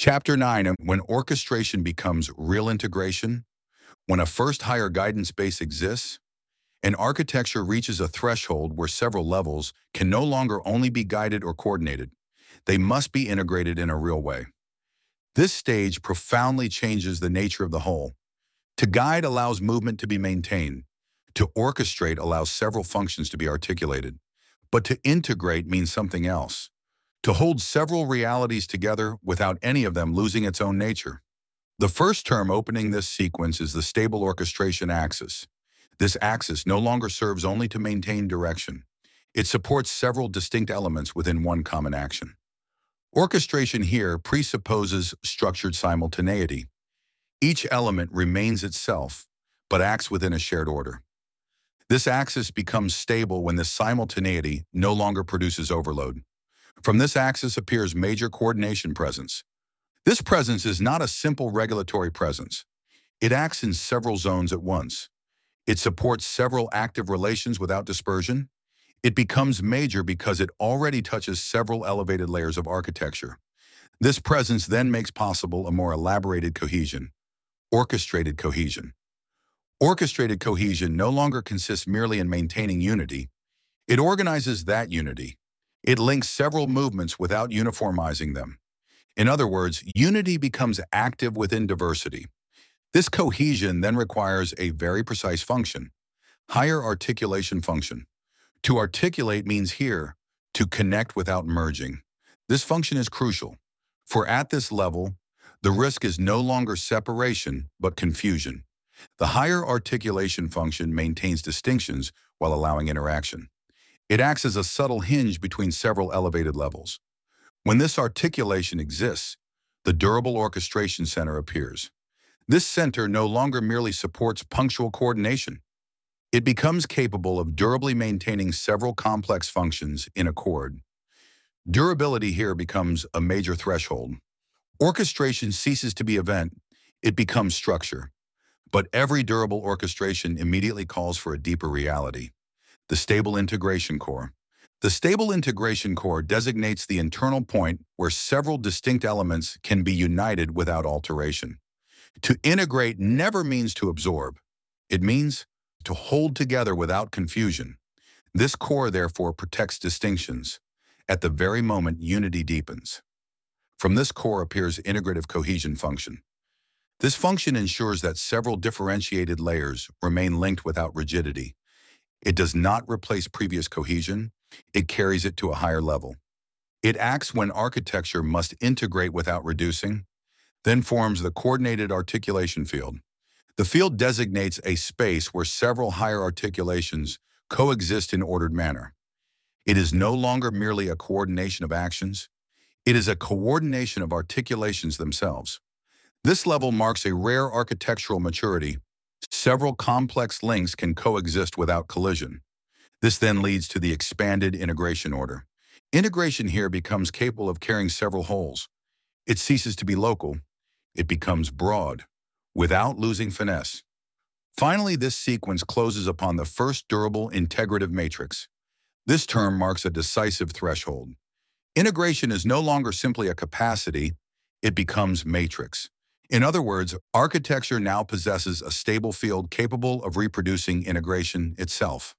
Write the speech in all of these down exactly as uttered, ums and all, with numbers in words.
Chapter nine, when orchestration becomes real integration, when a first higher guidance base exists, an architecture reaches a threshold where several levels can no longer only be guided or coordinated. They must be integrated in a real way. This stage profoundly changes the nature of the whole. To guide allows movement to be maintained. To orchestrate allows several functions to be articulated. But to integrate means something else. To hold several realities together without any of them losing its own nature. The first term opening this sequence is the stable orchestration axis. This axis no longer serves only to maintain direction. It supports several distinct elements within one common action. Orchestration here presupposes structured simultaneity. Each element remains itself, but acts within a shared order. This axis becomes stable when this simultaneity no longer produces overload. From this axis appears major coordination presence. This presence is not a simple regulatory presence. It acts in several zones at once. It supports several active relations without dispersion. It becomes major because it already touches several elevated layers of architecture. This presence then makes possible a more elaborated cohesion, orchestrated cohesion. Orchestrated cohesion no longer consists merely in maintaining unity. It organizes that unity. It links several movements without uniformizing them. In other words, unity becomes active within diversity. This cohesion then requires a very precise function, higher articulation function. To articulate means here, to connect without merging. This function is crucial, for at this level, the risk is no longer separation, but confusion. The higher articulation function maintains distinctions while allowing interaction. It acts as a subtle hinge between several elevated levels. When this articulation exists, the durable orchestration center appears. This center no longer merely supports punctual coordination. It becomes capable of durably maintaining several complex functions in accord. Durability here becomes a major threshold. Orchestration ceases to be event, it becomes structure. But every durable orchestration immediately calls for a deeper reality. The stable integration core. The stable integration core designates the internal point where several distinct elements can be united without alteration. To integrate never means to absorb. It means to hold together without confusion. This core therefore protects distinctions. At the very moment unity deepens. From this core appears integrative cohesion function. This function ensures that several differentiated layers remain linked without rigidity. It does not replace previous cohesion, it carries it to a higher level. It acts when architecture must integrate without reducing, then forms the coordinated articulation field. The field designates a space where several higher articulations coexist in ordered manner. It is no longer merely a coordination of actions, it is a coordination of articulations themselves. This level marks a rare architectural maturity. Several complex links can coexist without collision. This then leads to the expanded integration order. Integration here becomes capable of carrying several wholes. It ceases to be local. It becomes broad, without losing finesse. Finally, this sequence closes upon the first durable integrative matrix. This term marks a decisive threshold. Integration is no longer simply a capacity, it becomes matrix. In other words, architecture now possesses a stable field capable of reproducing integration itself.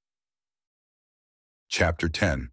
Chapter ten.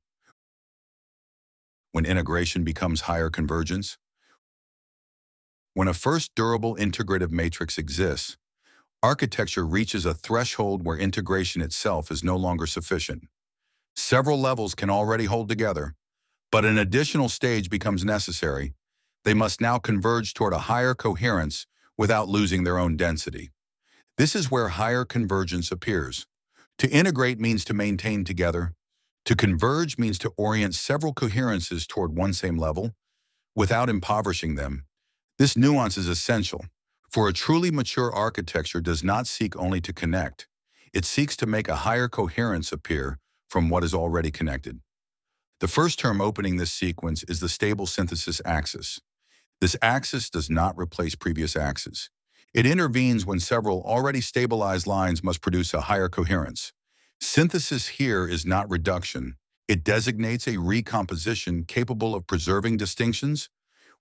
When integration becomes higher convergence. When a first durable integrative matrix exists, architecture reaches a threshold where integration itself is no longer sufficient. Several levels can already hold together, but an additional stage becomes necessary. They must now converge toward a higher coherence without losing their own density. This is where higher convergence appears. To integrate means to maintain together. To converge means to orient several coherences toward one same level without impoverishing them. This nuance is essential, for a truly mature architecture does not seek only to connect. It seeks to make a higher coherence appear from what is already connected. The first term opening this sequence is the stable synthesis axis. This axis does not replace previous axes. It intervenes when several already stabilized lines must produce a higher coherence. Synthesis here is not reduction. It designates a recomposition capable of preserving distinctions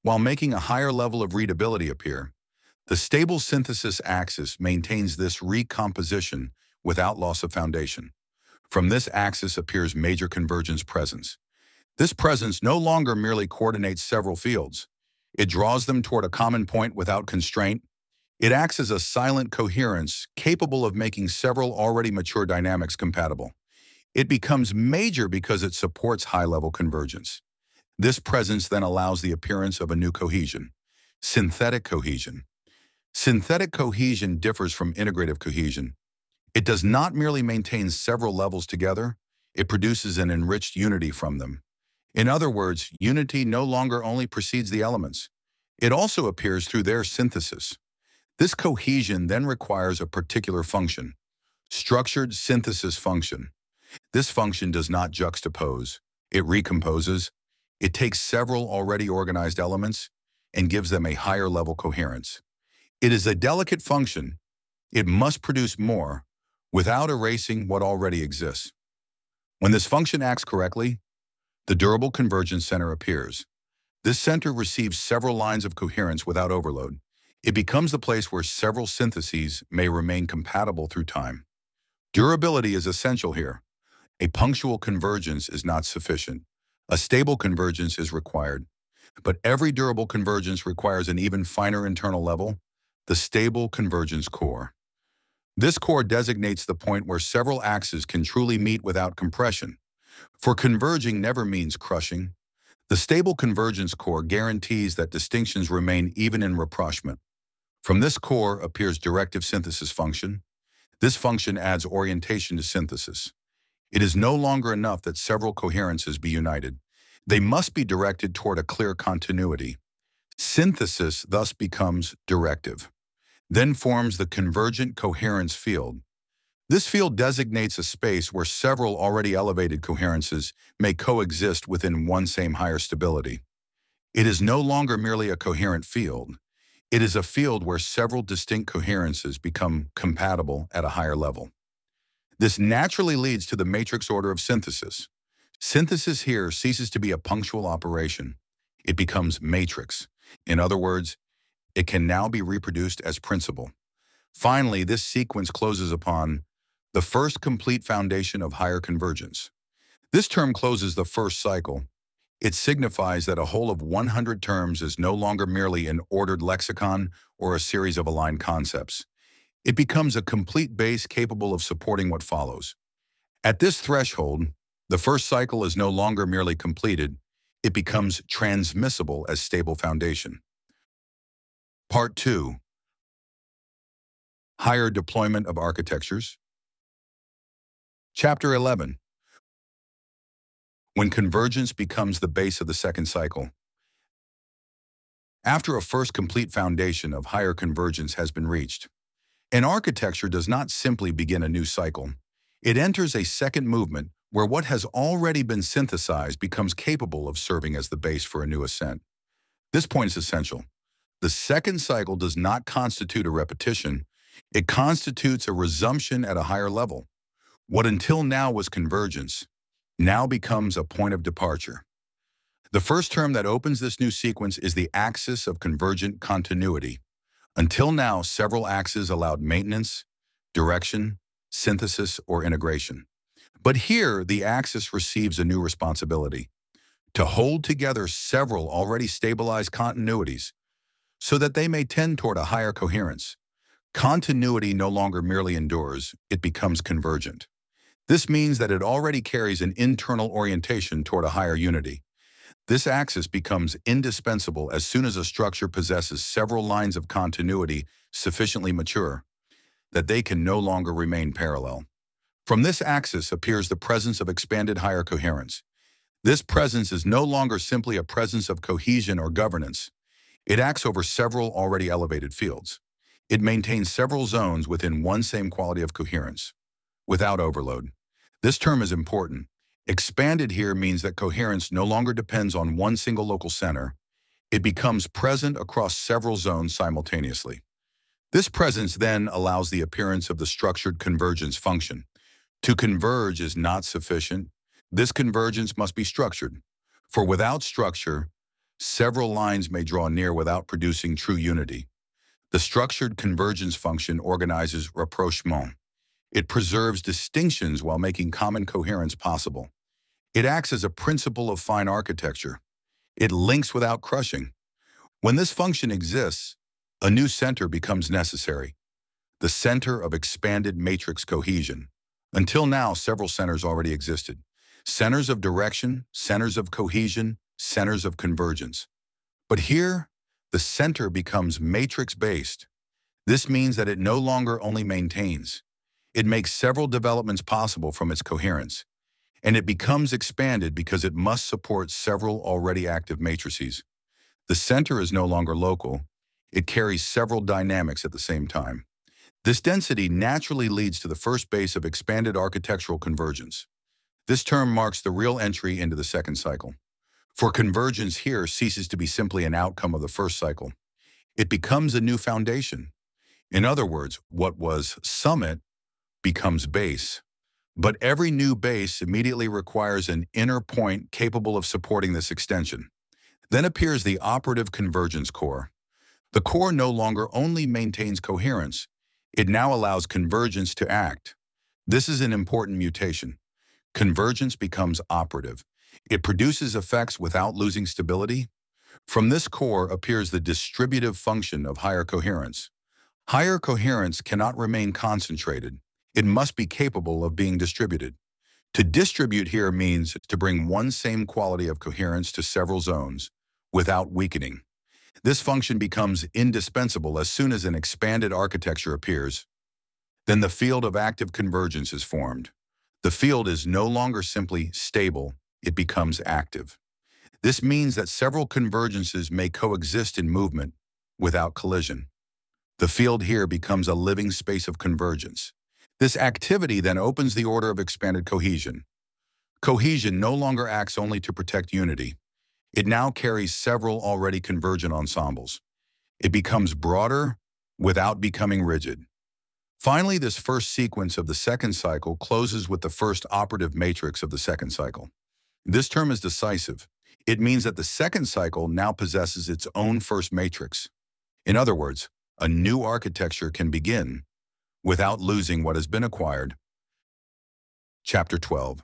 while making a higher level of readability appear. The stable synthesis axis maintains this recomposition without loss of foundation. From this axis appears major convergence presence. This presence no longer merely coordinates several fields. It draws them toward a common point without constraint. It acts as a silent coherence capable of making several already mature dynamics compatible. It becomes major because it supports high-level convergence. This presence then allows the appearance of a new cohesion, synthetic cohesion. Synthetic cohesion differs from integrative cohesion. It does not merely maintain several levels together, it produces an enriched unity from them. In other words, unity no longer only precedes the elements, it also appears through their synthesis. This cohesion then requires a particular function, structured synthesis function. This function does not juxtapose, it recomposes. It takes several already organized elements and gives them a higher level coherence. It is a delicate function. It must produce more without erasing what already exists. When this function acts correctly, the durable convergence center appears. This center receives several lines of coherence without overload. It becomes the place where several syntheses may remain compatible through time. Durability is essential here. A punctual convergence is not sufficient. A stable convergence is required. But every durable convergence requires an even finer internal level, the stable convergence core. This core designates the point where several axes can truly meet without compression. For converging never means crushing. The stable convergence core guarantees that distinctions remain even in rapprochement. From this core appears directive synthesis function. This function adds orientation to synthesis. It is no longer enough that several coherences be united. They must be directed toward a clear continuity. Synthesis thus becomes directive. Then forms the convergent coherence field. This field designates a space where several already elevated coherences may coexist within one same higher stability. It is no longer merely a coherent field. It is a field where several distinct coherences become compatible at a higher level. This naturally leads to the matrix order of synthesis. Synthesis here ceases to be a punctual operation. It becomes matrix. In other words, it can now be reproduced as principle. Finally, this sequence closes upon the first complete foundation of higher convergence. This term closes the first cycle. It signifies that a whole of one hundred terms is no longer merely an ordered lexicon or a series of aligned concepts. It becomes a complete base capable of supporting what follows. At this threshold, the first cycle is no longer merely completed. It becomes transmissible as stable foundation. Part two. Higher deployment of architectures. Chapter eleven. When convergence becomes the base of the second cycle. After a first complete foundation of higher convergence has been reached, an architecture does not simply begin a new cycle. It enters a second movement where what has already been synthesized becomes capable of serving as the base for a new ascent. This point is essential. The second cycle does not constitute a repetition. It constitutes a resumption at a higher level. What until now was convergence now becomes a point of departure. The first term that opens this new sequence is the axis of convergent continuity. Until now, several axes allowed maintenance, direction, synthesis, or integration. But here, the axis receives a new responsibility: to hold together several already stabilized continuities so that they may tend toward a higher coherence. Continuity no longer merely endures, it becomes convergent. This means that it already carries an internal orientation toward a higher unity. This axis becomes indispensable as soon as a structure possesses several lines of continuity sufficiently mature that they can no longer remain parallel. From this axis appears the presence of expanded higher coherence. This presence is no longer simply a presence of cohesion or governance. It acts over several already elevated fields. It maintains several zones within one same quality of coherence, without overload. This term is important. Expanded here means that coherence no longer depends on one single local center. It becomes present across several zones simultaneously. This presence then allows the appearance of the structured convergence function. To converge is not sufficient. This convergence must be structured. For without structure, several lines may draw near without producing true unity. The structured convergence function organizes rapprochement. It preserves distinctions while making common coherence possible. It acts as a principle of fine architecture. It links without crushing. When this function exists, a new center becomes necessary, the center of expanded matrix cohesion. Until now, several centers already existed. Centers of direction, centers of cohesion, centers of convergence. But here, the center becomes matrix-based. This means that it no longer only maintains. It makes several developments possible from its coherence, and it becomes expanded because it must support several already active matrices. The center is no longer local. It carries several dynamics at the same time. This density naturally leads to the first base of expanded architectural convergence. This term marks the real entry into the second cycle. For convergence here ceases to be simply an outcome of the first cycle. It becomes a new foundation. In other words, what was summit becomes base. But every new base immediately requires an inner point capable of supporting this extension. Then appears the operative convergence core. The core no longer only maintains coherence, it now allows convergence to act. This is an important mutation. Convergence becomes operative. It produces effects without losing stability. From this core appears the distributive function of higher coherence. Higher coherence cannot remain concentrated. It must be capable of being distributed. To distribute here means to bring one same quality of coherence to several zones without weakening. This function becomes indispensable as soon as an expanded architecture appears. Then the field of active convergence is formed. The field is no longer simply stable, it becomes active. This means that several convergences may coexist in movement without collision. The field here becomes a living space of convergence. This activity then opens the order of expanded cohesion. Cohesion no longer acts only to protect unity. It now carries several already convergent ensembles. It becomes broader without becoming rigid. Finally, this first sequence of the second cycle closes with the first operative matrix of the second cycle. This term is decisive. It means that the second cycle now possesses its own first matrix. In other words, a new architecture can begin without losing what has been acquired. Chapter twelve.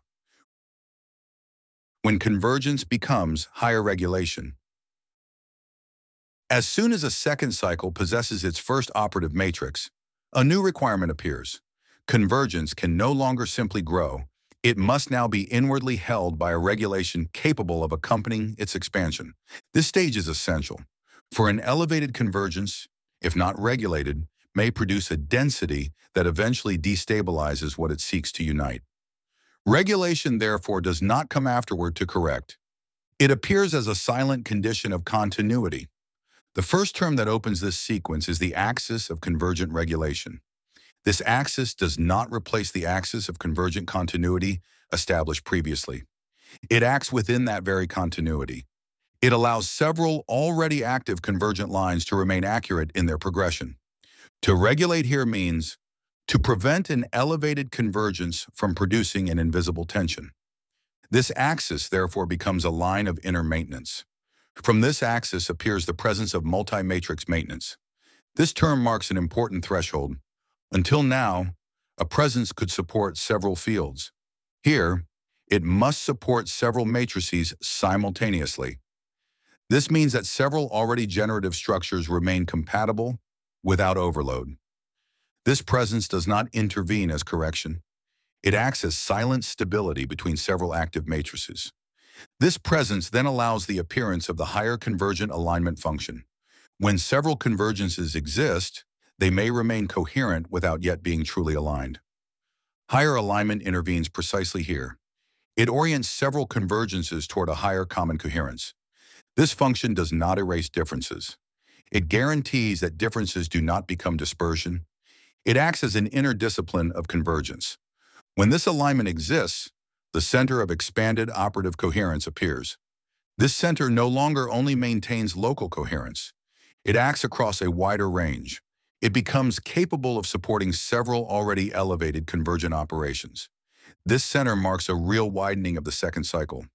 When convergence becomes higher regulation. As soon as a second cycle possesses its first operative matrix, a new requirement appears. Convergence can no longer simply grow. It must now be inwardly held by a regulation capable of accompanying its expansion. This stage is essential, for an elevated convergence, if not regulated, may produce a density that eventually destabilizes what it seeks to unite. Regulation, therefore, does not come afterward to correct. It appears as a silent condition of continuity. The first term that opens this sequence is the axis of convergent regulation. This axis does not replace the axis of convergent continuity established previously. It acts within that very continuity. It allows several already active convergent lines to remain accurate in their progression. To regulate here means to prevent an elevated convergence from producing an invisible tension. This axis, therefore, becomes a line of inner maintenance. From this axis appears the presence of multi-matrix maintenance. This term marks an important threshold. Until now, a presence could support several fields. Here, it must support several matrices simultaneously. This means that several already generative structures remain compatible without overload. This presence does not intervene as correction. It acts as silent stability between several active matrices. This presence then allows the appearance of the higher convergent alignment function. When several convergences exist, they may remain coherent without yet being truly aligned. Higher alignment intervenes precisely here. It orients several convergences toward a higher common coherence. This function does not erase differences. It guarantees that differences do not become dispersion. It acts as an inner discipline of convergence. When this alignment exists, the center of expanded operative coherence appears. This center no longer only maintains local coherence. It acts across a wider range. It becomes capable of supporting several already elevated convergent operations. This center marks a real widening of the second cycle.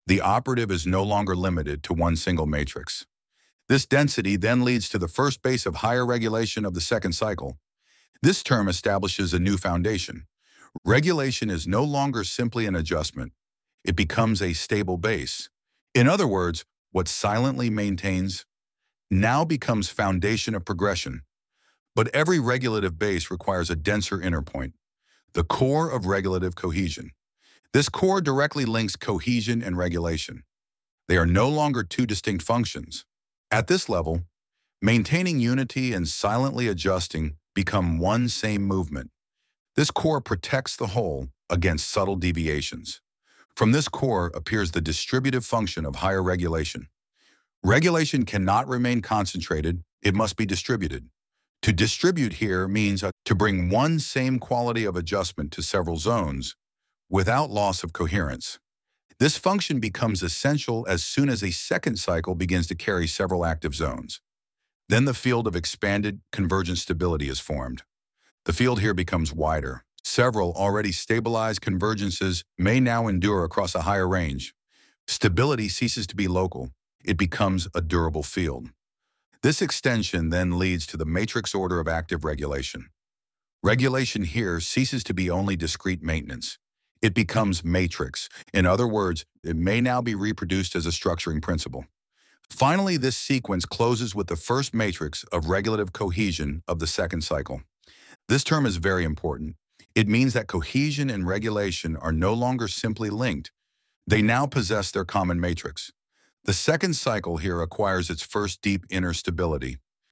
The operative is no longer limited to one single matrix. This density then leads to the first base of higher regulation of the second cycle. This term establishes a new foundation. Regulation is no longer simply an adjustment. It becomes a stable base. In other words, what silently maintains now becomes foundation of progression. But every regulative base requires a denser inner point, the core of regulative cohesion. This core directly links cohesion and regulation. They are no longer two distinct functions. At this level, maintaining unity and silently adjusting become one same movement. This core protects the whole against subtle deviations. From this core appears the distributive function of higher regulation. Regulation cannot remain concentrated, it must be distributed. To distribute here means to bring one same quality of adjustment to several zones without loss of coherence. This function becomes essential as soon as a second cycle begins to carry several active zones. Then the field of expanded convergent stability is formed. The field here becomes wider. Several already stabilized convergences may now endure across a higher range. Stability ceases to be local. It becomes a durable field. This extension then leads to the matrix order of active regulation. Regulation here ceases to be only discrete maintenance. It becomes matrix. In other words, it may now be reproduced as a structuring principle. Finally, this sequence closes with the first matrix of regulative cohesion of the second cycle. This term is very important. It means that cohesion and regulation are no longer simply linked. They now possess their common matrix. The second cycle here acquires its first deep inner stability.